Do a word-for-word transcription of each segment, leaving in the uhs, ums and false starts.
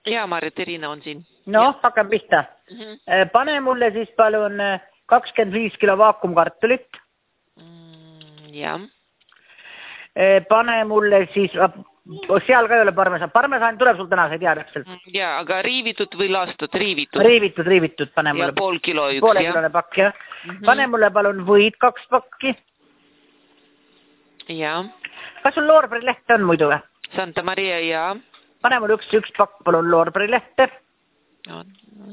Ja, Marit, Irina on siin. No, hakkab pihta. Mm -hmm. Pane mulle siis palun kakskümmend viis kilo vaakumkartulit. Mm, ja. Pane mulle siis, seal ka ei ole parmesan. Parmesan tuleb sul täna, sa ei tea täpselt. Ja, aga riivitud või lastud? Riivitud. Riivitud, riivitud. Pane mulle. Ja pool kilo üks, poole kilone pakk, jah. Mm -hmm. Pane mulle palun võid kaks pakki. Ja. Kas sul loorberilehte on muidu või? Santa Maria, ja. Pane mulle üks, üks pakk palun loorberilehte. On.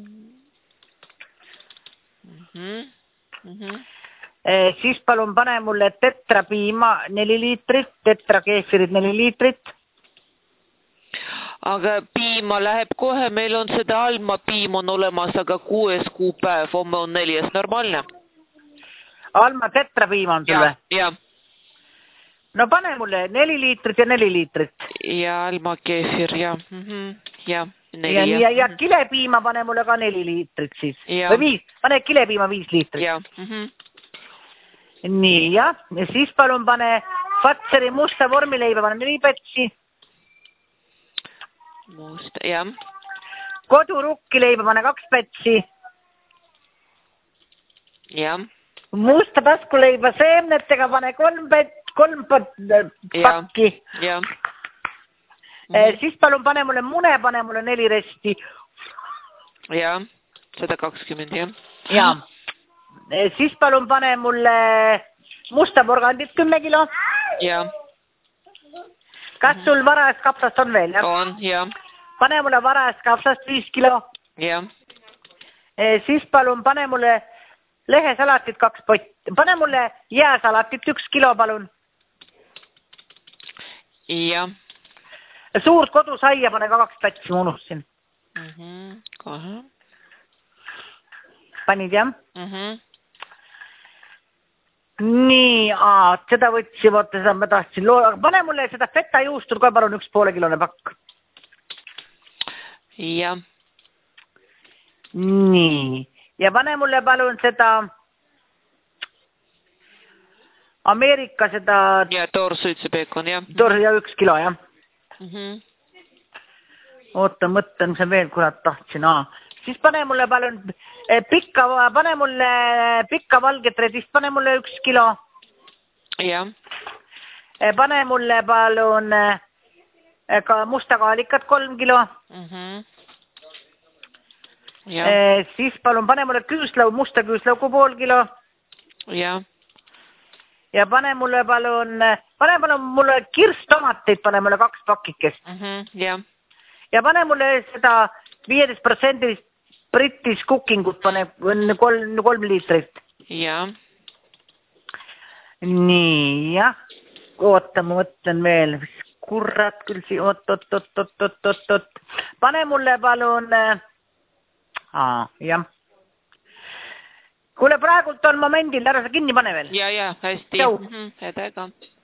Mm-hmm. Mm-hmm. Eh, siis palun pane mulle tetra piima neli liitrit, tetra keefirid neli liitrit. Aga piima läheb kohe, meil on seda Alma piim on olemas, aga kuues kuupäev, homme on neljas, normaalne. Alma tetra piima on sulle? Ja, ja. No pane mulle neli liitrit ja neli liitrit. Ja Alma keefir, ja. Mm-hmm. Ja. Neli, ja, ja, ja kilepiima pane mulle ka neli liitrit siis. Ja. Või viis, pane kilepiima viis liitrit. Ja. Mm-hmm. Nii, jah. Ja siis palun pane Fatseri musta vormileiba, pane neli pätsi. Musta, jah. Kodurukkileiba, pane kaks pätsi. Jah. Musta taskuleiba seemnetega, pane kolm pätsi, kolm pakki. Jah. Mm-hmm. Siis palun pane mulle mune, pane mulle neli resti. Ja, sada kakskümmend, jah. Ja. Siis palun pane mulle musta porgandit kümme kilo. Ja. Kas sul varast kapsast on veel, jah? On, jah. Pane mulle varast kapsast viis kilo. Jah. Siis palun pane mulle lehesalatit kaks potti. Pane mulle jääsalatit üks kilo, palun. Jah. Suurt kodusaia pane ka kaks pätsi, ma unustasin. Mm-hmm. Kohe. Panid, jah? Mm-hmm. Nii, aa, seda võtsi, vaata, seda ma tahtsin. Pane mulle seda feta juustur ka, palun, üks poole kilone pakk. Jah. Nii, ja pane mulle palun seda Ameerika seda... Ja toorsuitsepeekon, jah. Toor ja üks kilo, jah. Mm-hmm. Oota, mõtlen, see veel kurat tahtsin. Aa. Siis pane mulle palun pikka, pane mulle pikka valget redist, pane mulle üks kilo. Jah. Pane mulle palun ka musta kaalikat kolm kilo. Mm-hmm. Ja. Siis palun pane mulle küüslaug, musta küüslaugu pool kilo. Jah. Ja pane mulle palun, pane palun mulle kirstomateid, pane mulle kaks pakikest. Mm-hmm. Jah. Ja pane mulle seda viieteist protsendilist British cookingut, pane kolm, kolm liitrit. Jah. Nii, jah. Oota, ma mõtlen veel. Kurrat küll siin, oot, oot, oot, oot, oot, oot, oot. Pane mulle palun, aa, jah. Kuule, praegult on momendil, ära sa kinni pane veel. Ja, ja, hästi. Jau. Mm-hmm. Edega.